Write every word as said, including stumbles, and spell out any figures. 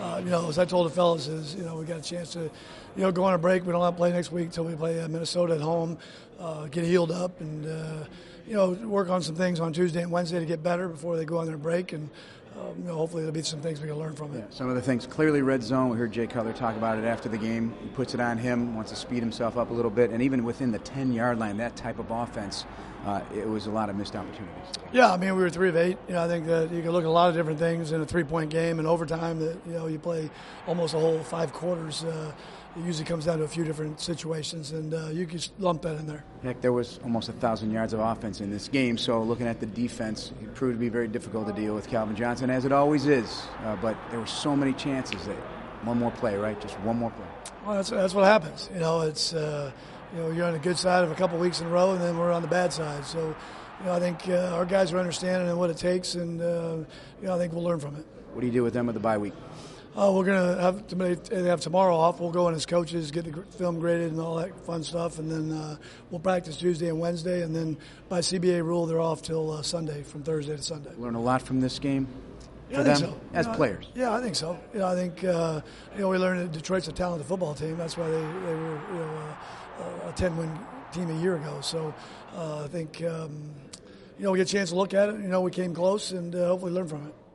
uh, you know, as I told the fellas, is you know we got a chance to, you know, go on a break. We don't have to play next week until we play uh, Minnesota at home, uh, get healed up, and uh, you know work on some things on Tuesday and Wednesday to get better before they go on their break. And um, you know, hopefully there'll be some things we can learn from it. Yeah, some of the things clearly red zone. We heard Jay Cutler talk about it after the game. He puts it on him, wants to speed himself up a little bit, and even within the ten-yard line, that type of offense. Uh, it was a lot of missed opportunities. Yeah, I mean, we were three of eight. You know, I think that you can look at a lot of different things in a three-point game and overtime. That you know, you play almost a whole five quarters. Uh, it usually comes down to a few different situations, and uh, you can lump that in there. Heck, there was almost a thousand yards of offense in this game. So looking at the defense, it proved to be very difficult to deal with Calvin Johnson, as it always is. Uh, but there were so many chances that one more play, right? Just one more play. Well, that's that's what happens. You know, it's. Uh, You know, you're on the good side of a couple weeks in a row, and then we're on the bad side. So, you know, I think uh, our guys are understanding of what it takes, and uh, you know, I think we'll learn from it. What do you do with them with the bye week? Uh, we're gonna have to they have tomorrow off. We'll go in as coaches, get the film graded, and all that fun stuff, and then uh, we'll practice Tuesday and Wednesday, and then by C B A rule, they're off till uh, Sunday, from Thursday to Sunday. Learn a lot from this game. Yeah, for I think them so. as you know, players. Yeah, I think so. You know, I think uh, you know we learned that Detroit's a talented football team. That's why they, they were you know uh, a ten-win team a year ago. So uh, I think um, you know we get a chance to look at it. You know, we came close, and uh, hopefully learn from it.